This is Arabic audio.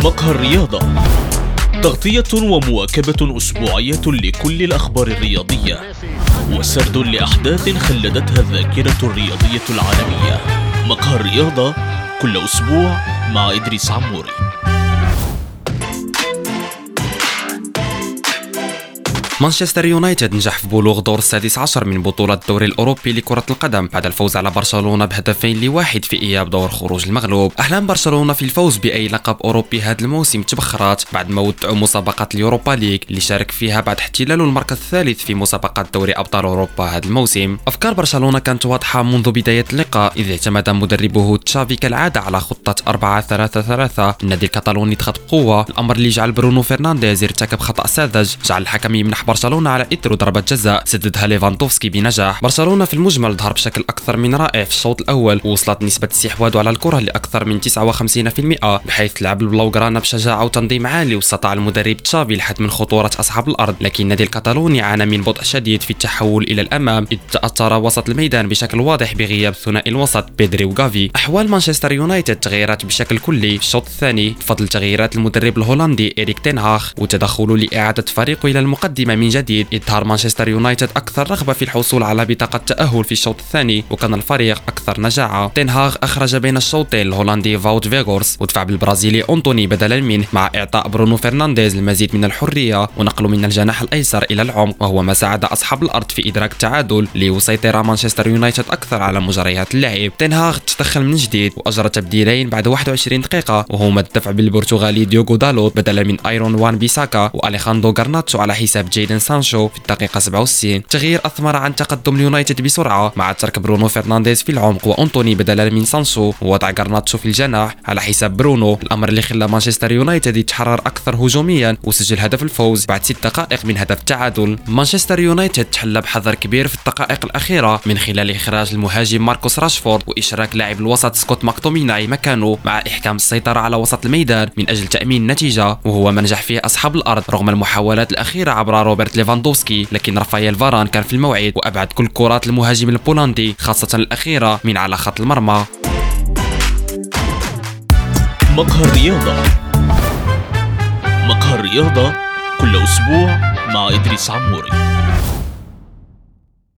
مقهى الرياضة، تغطية ومواكبة أسبوعية لكل الأخبار الرياضية وسرد لأحداث خلدتها الذاكرة الرياضية العالمية. مقهى الرياضة كل أسبوع مع إدريس عموري. مانشستر يونايتد نجح في بلوغ دور السادس عشر من بطولة الدوري الأوروبي لكرة القدم بعد الفوز على برشلونة ب2-1 في إياب دور خروج المغلوب. أحلام برشلونة في الفوز بأي لقب أوروبي هذا الموسم تبخرت بعد ما ودعوا مسابقة اليوروبا ليج اللي شارك فيها بعد احتلاله المركز الثالث في مسابقة دوري أبطال أوروبا هذا الموسم. أفكار برشلونة كانت واضحة منذ بداية اللقاء، إذ اعتمد مدربه تشافي كالعادة على خطة 4-3-3. النادي الكتالوني دخل بقوة، الأمر اللي جعل برونو فرنانديز يرتكب خطأ ساذج جعل الحكم يمنح برشلونة على إثر ضربة جزاء سددها ليفاندوفسكي بنجاح. برشلونة في المجمل ظهر بشكل أكثر من رائع في الشوط الأول، ووصلت نسبة استحواذه على الكرة لأكثر من 59%، بحيث لعب البلوغرانا بشجاعة وتنظيم عالي، واستطاع المدرب تشافي الحد من خطورة أصحاب الأرض. لكن النادي الكتالوني عانى من بطء شديد في التحول إلى الأمام، إذ تأثر وسط الميدان بشكل واضح بغياب ثنائي الوسط بيدري وغافي. أحوال مانشستر يونايتد تغيرت بشكل كلي في الشوط الثاني بفضل تغييرات المدرب الهولندي إريك تين هاغ وتدخله لإعادة فريقه إلى المقدمة من جديد. اظهر مانشستر يونايتد أكثر رغبة في الحصول على بطاقة تأهل في الشوط الثاني، وكان الفريق أكثر نجاعة. تين هاغ أخرج بين الشوطين الهولندي فاوت فيغورس ودفع بالبرازيلي أنتوني بدلا منه، مع إعطاء برونو فرنانديز المزيد من الحرية ونقله من الجناح الأيسر إلى العمق، وهو ما ساعد أصحاب الأرض في إدراك التعادل ليسيطر مانشستر يونايتد أكثر على مجريات اللعب. تين هاغ تدخل من جديد وأجرى تبديلين بعد 21 دقيقة، وهما الدفع بالبرتغالي ديوغو دالوت بدلا من ايرون وان بيساكا واليخاندرو غارناتشو على حساب جيدن سانشو في الدقيقة 67. تغيير أثمر عن تقدم اليونايتد بسرعة مع ترك برونو فرنانديز في العمق وأنتوني بدلا من سانشو، ووضع غارناتشو في الجناح على حساب برونو، الأمر اللي خلى مانشستر يونايتد يتحرر أكثر هجوميا وسجل هدف الفوز بعد 6 دقائق من هدف التعادل. مانشستر يونايتد تحلى بحذر كبير في الدقائق الأخيرة من خلال إخراج المهاجم ماركوس راشفورد وإشراك لاعب الوسط سكوت ماكتوميناي مكانه، مع إحكام السيطرة على وسط الميدان من أجل تأمين النتيجة، وهو ما نجح فيه أصحاب الأرض رغم المحاولات الأخيرة عبر روبرت ليفاندوفسكي. لكن رافائيل فاران كان في الموعد وأبعد كل كرات المهاجم البولندي خاصة الأخيرة من على خط المرمى. مقهى الرياضة، مقهى الرياضة كل أسبوع مع إدريس عموري.